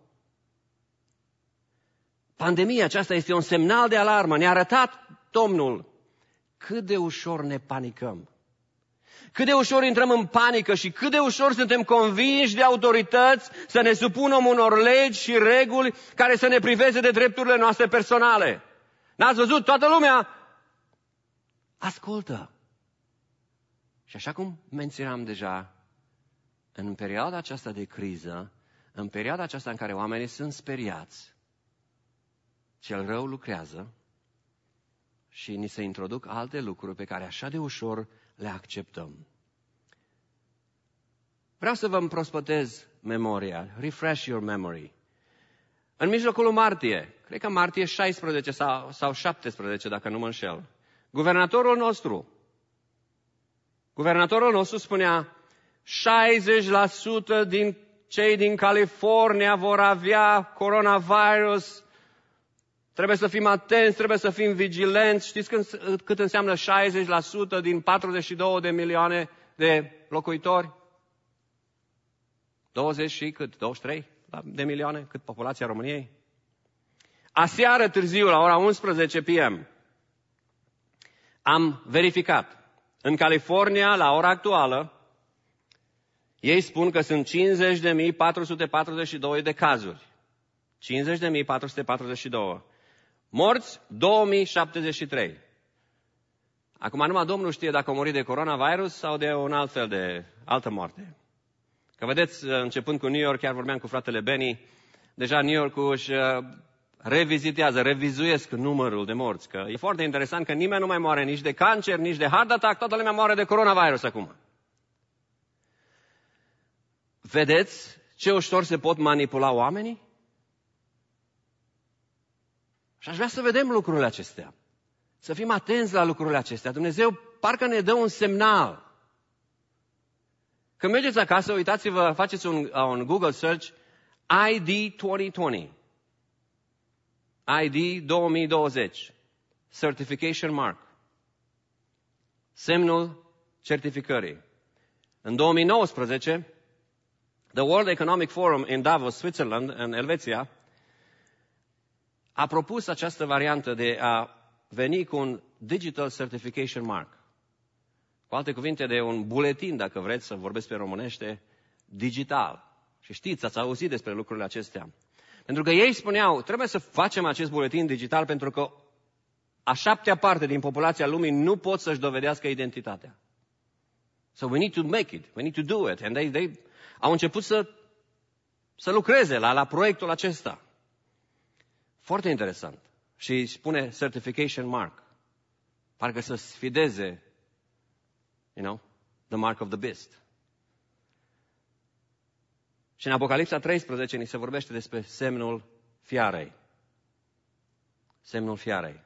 Pandemia aceasta este un semnal de alarmă. Ne-a arătat Domnul cât de ușor ne panicăm. Cât de ușor intrăm în panică și cât de ușor suntem convinși de autorități să ne supunem unor legi și reguli care să ne priveze de drepturile noastre personale. N-ați văzut? Toată lumea ascultă. Și așa cum menționam deja, în perioada aceasta de criză, în perioada aceasta în care oamenii sunt speriați, cel rău lucrează și ni se introduc alte lucruri pe care așa de ușor le acceptăm. Vreau să vă împrospătez memoria, refresh your memory. În mijlocul lui martie, cred că martie șaisprezece sau, sau șaptesprezece, dacă nu mă înșel, guvernatorul nostru, guvernatorul nostru spunea, șaizeci la sută din cei din California vor avea coronavirus Trebuie să fim atenți, trebuie să fim vigilenți. Știți cât, cât înseamnă șaizeci la sută din patruzeci și două de milioane de locuitori? douăzeci și cât? douăzeci și trei de milioane? Cât populația României? Aseară târziu, la ora unsprezece p m, am verificat. În California, la ora actuală, ei spun că sunt cincizeci de mii patru sute patruzeci și doi de cazuri. cincizeci de mii patru sute patruzeci și doi. Morți, două mii șaptezeci și trei. Acum numai Domnul știe dacă au murit de coronavirus sau de un alt fel de altă moarte. Că vedeți, începând cu New York, chiar vorbeam cu fratele Benny, deja New York-ul își revizitează, revizuiesc numărul de morți. Că e foarte interesant că nimeni nu mai moare nici de cancer, nici de heart attack, toată lumea moare de coronavirus acum. Vedeți ce ușor se pot manipula oamenii? Și aș vrea să vedem lucrurile acestea. Să fim atenți la lucrurile acestea. Dumnezeu parcă ne dă un semnal. Când mergeți acasă, uitați-vă, faceți un, un Google search, I D două mii douăzeci. I D două mii douăzeci. Certification mark. Semnul certificării. În două mii nouăsprezece, The World Economic Forum in Davos, Switzerland, în Elveția, a propus această variantă de a veni cu un Digital Certification Mark. Cu alte cuvinte, de un buletin, dacă vreți să vorbesc pe românește, digital. Și știți, ați auzit despre lucrurile acestea. Pentru că ei spuneau, trebuie să facem acest buletin digital pentru că a șaptea parte din populația lumii nu pot să-și dovedească identitatea. So we need to make it, we need to do it. And they, they au început să, să lucreze la, la proiectul acesta. Foarte interesant. Și spune certification mark. Parcă să sfideze, you know, the mark of the beast. Și în Apocalipsa treisprezece ni se vorbește despre semnul fiarei. Semnul fiarei.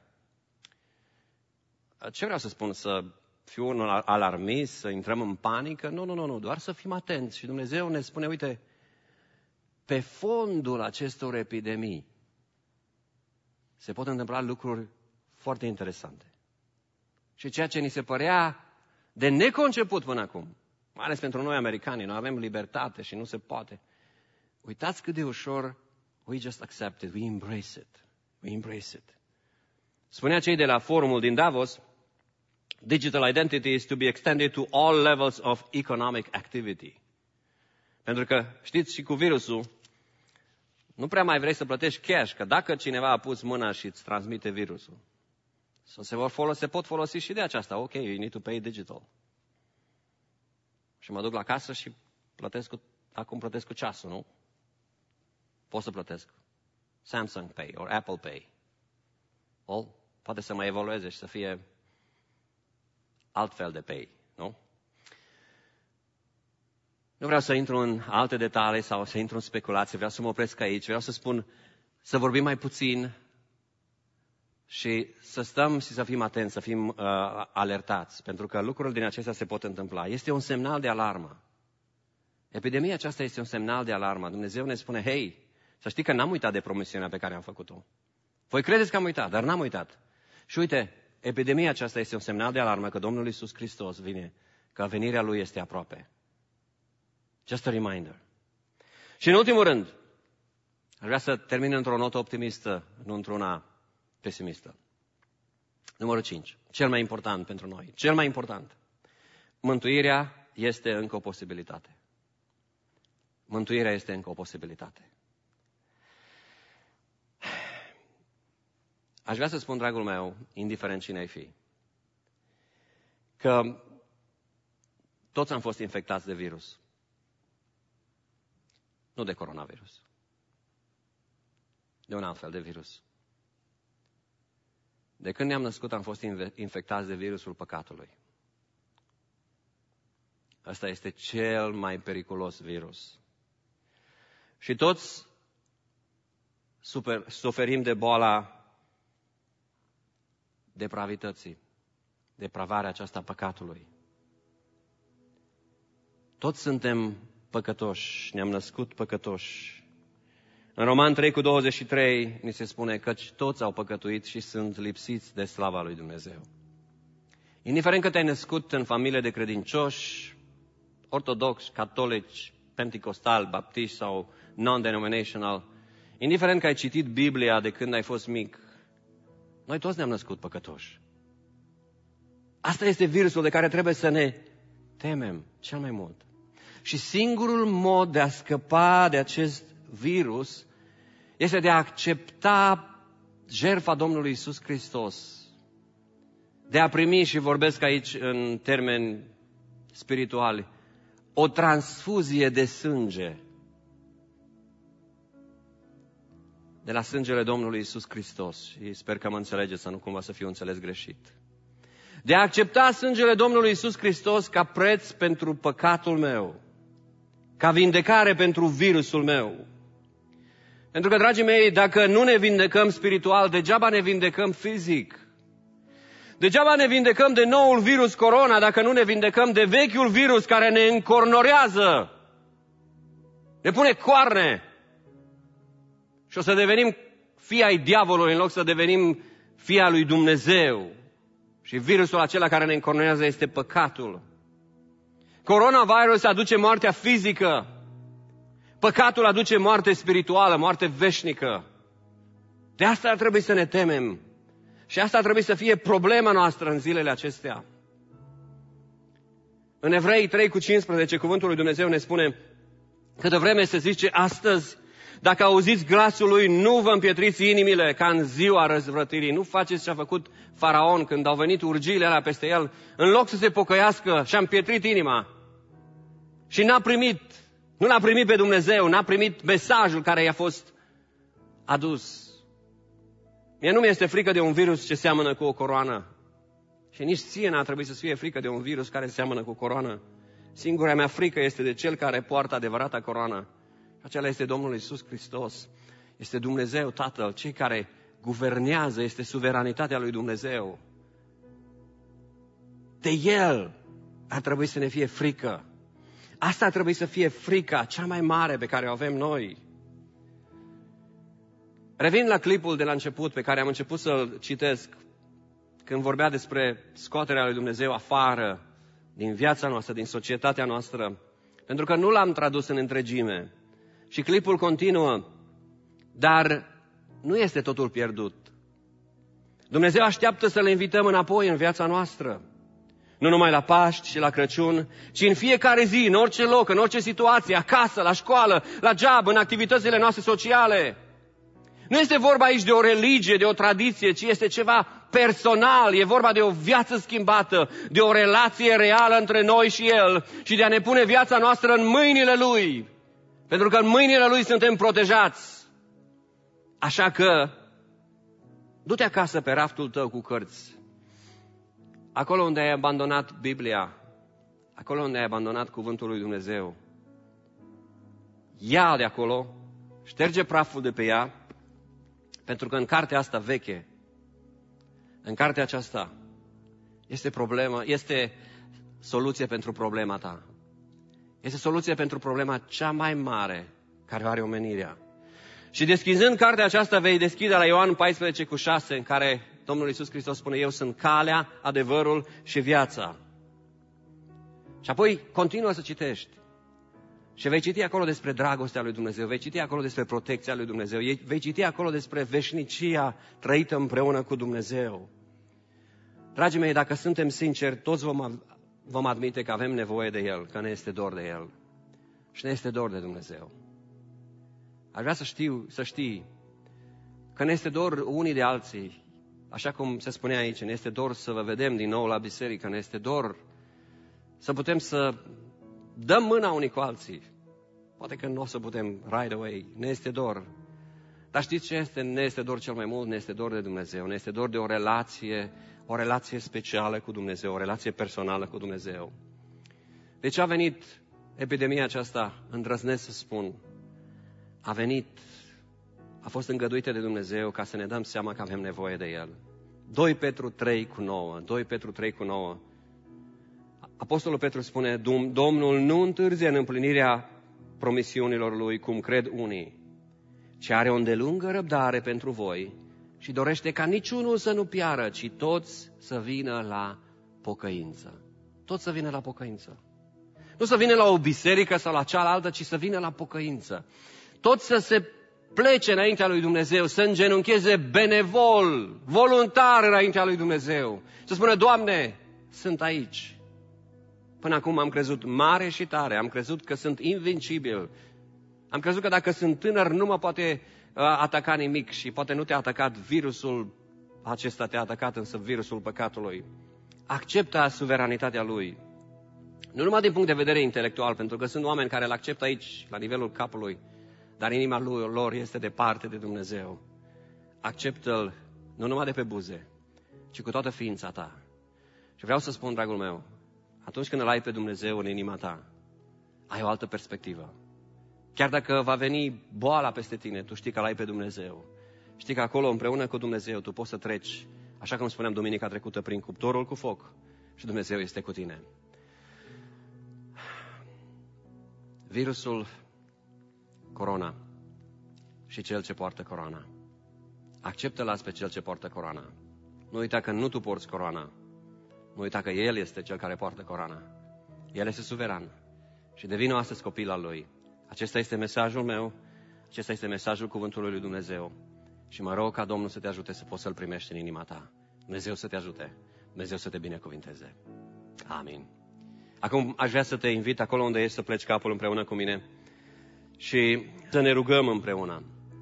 Ce vreau să spun? Să fiu unul alarmist, să intrăm în panică? Nu, nu, nu, nu. Doar să fim atenți. Și Dumnezeu ne spune, uite, pe fondul acestor epidemii se pot întâmpla lucruri foarte interesante. Și ceea ce ni se părea de neconceput până acum, mai ales pentru noi americani, noi avem libertate și nu se poate. Uitați cât de ușor we just accept it, we embrace it, we embrace it. Spunea cei de la forumul din Davos, digital identity is to be extended to all levels of economic activity. Pentru că, știți, și cu virusul, nu prea mai vrei să plătești cash, că dacă cineva a pus mâna și îți transmite virusul, se, vor folosi, se pot folosi și de aceasta. Ok, you need to pay digital. Și mă duc la casă și plătesc cu, acum plătesc cu ceasul, nu? Pot să plătesc. Samsung Pay or Apple Pay. Well, poate să mai evolueze și să fie altfel de pay, nu? Nu vreau să intru în alte detalii sau să intru în speculații, vreau să mă opresc aici, vreau să spun, să vorbim mai puțin și să stăm și să fim atenți, să fim uh, alertați, pentru că lucrurile din acestea se pot întâmpla. Este un semnal de alarmă. Epidemia aceasta este un semnal de alarmă. Dumnezeu ne spune, hei, să știi că n-am uitat de promisiunea pe care am făcut-o. Voi credeți că am uitat, dar n-am uitat. Și uite, epidemia aceasta este un semnal de alarmă că Domnul Iisus Hristos vine, că venirea Lui este aproape. Just a reminder. Și în ultimul rând, aș vrea să termin într-o notă optimistă, nu într-una pesimistă. Numărul cinci. Cel mai important pentru noi. Cel mai important. Mântuirea este încă o posibilitate. Mântuirea este încă o posibilitate. Aș vrea să spun, dragul meu, indiferent cine ai fi, că toți am fost infectați de virus. Nu de coronavirus. De un alt fel de virus. De când ne-am născut am fost infectați de virusul păcatului. Ăsta este cel mai periculos virus. Și toți super, suferim de boala depravității, depravarea aceasta păcatului. Toți suntem păcătoși, ne-am născut păcătoși. În Roman trei cu douăzeci și trei ni se spune că toți au păcătuit și sunt lipsiți de slava lui Dumnezeu. Indiferent că te-ai născut în familie de credincioși, ortodoxi, catolici, penticostali, baptiști sau non-denominational, indiferent că ai citit Biblia de când ai fost mic, noi toți ne-am născut păcătoși. Asta este virusul de care trebuie să ne temem cel mai mult. Și singurul mod de a scăpa de acest virus este de a accepta jertfa Domnului Iisus Hristos. De a primi, și vorbesc aici în termeni spirituali, o transfuzie de sânge de la sângele Domnului Iisus Hristos. Și sper că mă înțelegeți, să nu cumva să fiu înțeles greșit. De a accepta sângele Domnului Iisus Hristos ca preț pentru păcatul meu, ca vindecare pentru virusul meu. Pentru că, dragii mei, dacă nu ne vindecăm spiritual, degeaba ne vindecăm fizic. Degeaba ne vindecăm de noul virus corona dacă nu ne vindecăm de vechiul virus care ne încornorează, ne pune coarne și o să devenim fii ai diavolului în loc să devenim fii al lui Dumnezeu. Și virusul acela care ne încornorează este păcatul. Coronavirus aduce moartea fizică. Păcatul aduce moarte spirituală, moarte veșnică. De asta ar trebui să ne temem. Și asta ar trebui să fie problema noastră în zilele acestea. În Evrei trei cu cincisprezece, cuvântul lui Dumnezeu ne spune: câtă vreme se zice astăzi, dacă auziți glasul lui, nu vă împietriți inimile ca în ziua răzvrătirii. Nu faceți ce a făcut Faraon când au venit urgiile alea peste el. În loc să se pocăiască, și-a împietrit inima. Și n-a primit, nu l-a primit pe Dumnezeu, n-a primit mesajul care i-a fost adus. Mie nu mi-este frică de un virus ce seamănă cu o coroană. Și nici ție n-a trebuit să fie frică de un virus care seamănă cu o coroană. Singura mea frică este de cel care poartă adevărata coroană. Acela este Domnul Iisus Hristos. Este Dumnezeu Tatăl, cei care guvernează, este suveranitatea lui Dumnezeu. De El ar trebui să ne fie frică. Asta ar trebui să fie frica cea mai mare pe care o avem noi. Revin la clipul de la început pe care am început să-l citesc, când vorbea despre scoaterea lui Dumnezeu afară din viața noastră, din societatea noastră, pentru că nu l-am tradus în întregime. Și clipul continuă, dar nu este totul pierdut. Dumnezeu așteaptă să le invităm înapoi în viața noastră. Nu numai la Paști și la Crăciun, ci în fiecare zi, în orice loc, în orice situație, acasă, la școală, la job, în activitățile noastre sociale. Nu este vorba aici de o religie, de o tradiție, ci este ceva personal. E vorba de o viață schimbată, de o relație reală între noi și El și de a ne pune viața noastră în mâinile Lui. Pentru că în mâinile Lui suntem protejați. Așa că, du-te acasă pe raftul tău cu cărți. Acolo unde ai abandonat Biblia, acolo unde ai abandonat Cuvântul lui Dumnezeu, ia de acolo, șterge praful de pe ea, pentru că în cartea asta veche, în cartea aceasta, este problemă, este soluție pentru problema ta. Este soluție pentru problema cea mai mare care o are omenirea. Și deschizând cartea aceasta, vei deschide la Ioan paisprezece cu șase, în care Domnul Iisus Hristos spune: eu sunt calea, adevărul și viața. Și apoi continuă să citești. Și vei citi acolo despre dragostea lui Dumnezeu, vei citi acolo despre protecția lui Dumnezeu, vei citi acolo despre veșnicia trăită împreună cu Dumnezeu. Dragii mei, dacă suntem sinceri, toți vom, vom admite că avem nevoie de El, că ne este dor de El. Și ne este dor de Dumnezeu. Aș vrea să știu, să știi că ne este dor unii de alții. Așa cum se spunea aici, ne este dor să vă vedem din nou la biserică, ne este dor să putem să dăm mâna unii cu alții. Poate că nu o să putem right away, ne este dor. Dar știți ce este? Ne este dor cel mai mult, ne este dor de Dumnezeu, ne este dor de o relație, o relație specială cu Dumnezeu, o relație personală cu Dumnezeu. De ce a venit epidemia aceasta? Îndrăznesc să spun. A venit, a fost îngăduită de Dumnezeu ca să ne dăm seama că avem nevoie de El. doi Petru trei cu nouă, doi Petru trei cu nouă. Apostolul Petru spune: Domnul nu întârzie în împlinirea promisiunilor Lui, cum cred unii, ci are o îndelungă răbdare pentru voi și dorește ca niciunul să nu piară, ci toți să vină la pocăință. Toți să vină la pocăință. Nu să vină la o biserică sau la cealaltă, ci să vină la pocăință. Toți să se plece înaintea lui Dumnezeu, să îngenuncheze benevol, voluntar înaintea lui Dumnezeu. Să spună, Doamne, sunt aici. Până acum am crezut mare și tare, am crezut că sunt invincibil. Am crezut că dacă sunt tânăr nu mă poate uh, ataca nimic și poate nu te-a atacat virusul acesta, te-a atacat însă virusul păcatului. Acceptă suveranitatea Lui. Nu numai din punct de vedere intelectual, pentru că sunt oameni care îl acceptă aici, la nivelul capului, dar inima lor este departe de Dumnezeu. Acceptă-L nu numai de pe buze, ci cu toată ființa ta. Și vreau să spun, dragul meu, atunci când îl ai pe Dumnezeu în inima ta, ai o altă perspectivă. Chiar dacă va veni boala peste tine, tu știi că îl ai pe Dumnezeu. Știi că acolo, împreună cu Dumnezeu, tu poți să treci, așa cum spuneam duminica trecută, prin cuptorul cu foc și Dumnezeu este cu tine. Virusul corona și cel ce poartă coroana. Acceptă-l azi pe cel ce poartă coroana. Nu uita că nu tu porți coroana. Nu uita că El este cel care poartă coroana. El este suveran. Și devină astăzi copil al Lui. Acesta este mesajul meu. Acesta este mesajul cuvântului lui Dumnezeu. Și mă rog ca Domnul să te ajute să poți să-L primești în inima ta. Dumnezeu să te ajute. Dumnezeu să te binecuvinteze. Amin. Acum aș vrea să te invit acolo unde ești să pleci capul împreună cu mine și să ne rugăm împreună.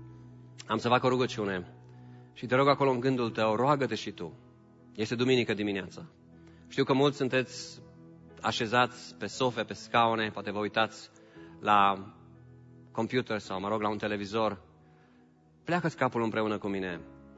Am să fac o rugăciune și te rog acolo în gândul tău, roagă-te și tu. Este duminică dimineața. Știu că mulți sunteți așezați pe sofe, pe scaune, poate vă uitați la computer sau, mă rog, la un televizor. Pleacă-ți capul împreună cu mine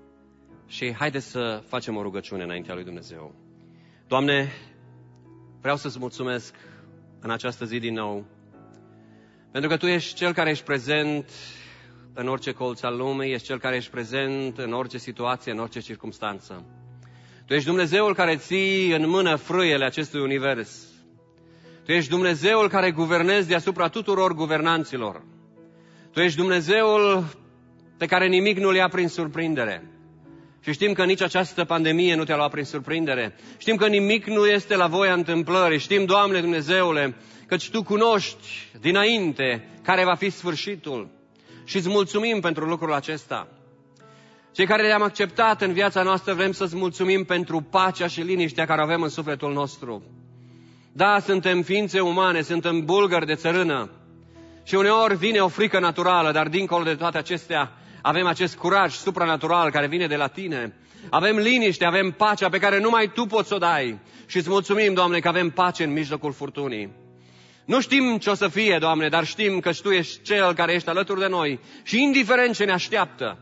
și haideți să facem o rugăciune înaintea lui Dumnezeu. Doamne, vreau să-ți mulțumesc în această zi din nou, pentru că Tu ești Cel care ești prezent în orice colț al lumii, ești Cel care ești prezent în orice situație, în orice circumstanță. Tu ești Dumnezeul care ții în mână frâiele acestui univers. Tu ești Dumnezeul care guvernezi deasupra tuturor guvernanților. Tu ești Dumnezeul pe care nimic nu-L ia prin surprindere. Și știm că nici această pandemie nu te-a luat prin surprindere. Știm că nimic nu este la voia întâmplării. Știm, Doamne Dumnezeule, căci Tu cunoști dinainte care va fi sfârșitul. Și îți mulțumim pentru lucrul acesta. Cei care le-am acceptat în viața noastră vrem să-ți mulțumim pentru pacea și liniștea care avem în sufletul nostru. Da, suntem ființe umane, suntem bulgări de țărână. Și uneori vine o frică naturală, dar dincolo de toate acestea avem acest curaj supranatural care vine de la Tine. Avem liniște, avem pacea pe care numai Tu poți să o dai. Și îți mulțumim, Doamne, că avem pace în mijlocul furtunii. Nu știm ce o să fie, Doamne, dar știm că Tu ești Cel care ești alături de noi. Și indiferent ce ne așteaptă,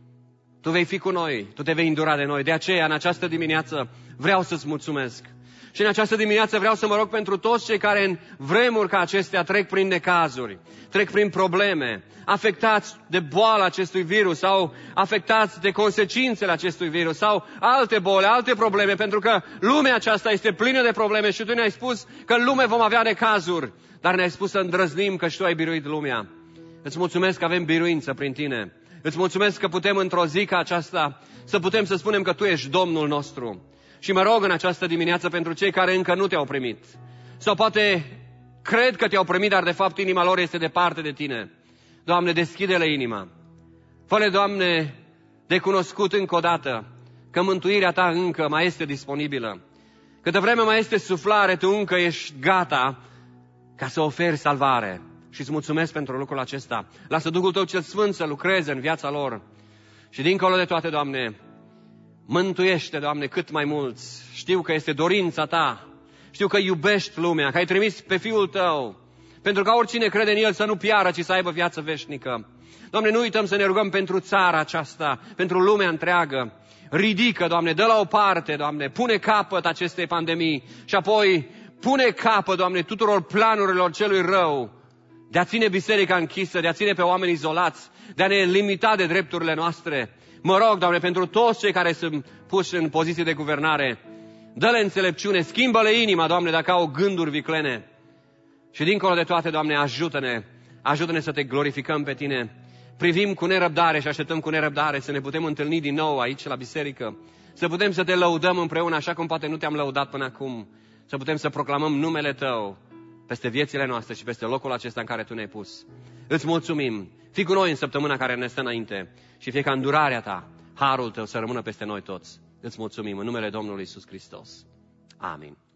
Tu vei fi cu noi, Tu te vei îndura de noi. De aceea, în această dimineață, vreau să-ți mulțumesc. Și în această dimineață vreau să mă rog pentru toți cei care în vremuri ca acestea trec prin necazuri, trec prin probleme, afectați de boala acestui virus sau afectați de consecințele acestui virus sau alte boli, alte probleme, pentru că lumea aceasta este plină de probleme și Tu ne-ai spus că în lume vom avea necazuri, dar ne-ai spus să îndrăznim că și Tu ai biruit lumea. Îți mulțumesc că avem biruință prin Tine. Îți mulțumesc că putem într-o zi ca aceasta să putem să spunem că Tu ești Domnul nostru. Și mă rog în această dimineață pentru cei care încă nu Te-au primit. Sau poate cred că Te-au primit, dar de fapt inima lor este departe de Tine. Doamne, deschide-le inima. Fă-le, Doamne, de cunoscut încă o dată că mântuirea Ta încă mai este disponibilă. Câtă vreme mai este suflare, Tu încă ești gata ca să oferi salvare. Și îți mulțumesc pentru lucrul acesta. Lasă Duhul Tău cel Sfânt să lucreze în viața lor. Și dincolo de toate, Doamne, mântuiește, Doamne, cât mai mulți. Știu că este dorința Ta. Știu că iubești lumea, că ai trimis pe Fiul Tău. Pentru ca oricine crede în El să nu piară, ci să aibă viață veșnică. Doamne, nu uităm să ne rugăm pentru țara aceasta, pentru lumea întreagă. Ridică, Doamne, dă la o parte, Doamne, pune capăt acestei pandemii și apoi pune capăt, Doamne, tuturor planurilor celui rău de a ține biserica închisă, de a ține pe oameni izolați, de a ne limita de drepturile noastre. Mă rog, Doamne, pentru toți cei care sunt puși în poziții de guvernare, dă-le înțelepciune, schimbă-le inima, Doamne, dacă au gânduri viclene. Și dincolo de toate, Doamne, ajută-ne, ajută-ne să Te glorificăm pe Tine, privim cu nerăbdare și așteptăm cu nerăbdare să ne putem întâlni din nou aici la biserică, să putem să te lăudăm împreună așa cum poate nu te-am lăudat până acum, să putem să proclamăm numele Tău peste viețile noastre și peste locul acesta în care Tu ne-ai pus. Îți mulțumim. Fii cu noi în săptămâna care ne stă înainte și fie ca îndurarea Ta, harul Tău să rămână peste noi toți. Îți mulțumim în numele Domnului Iisus Hristos. Amin.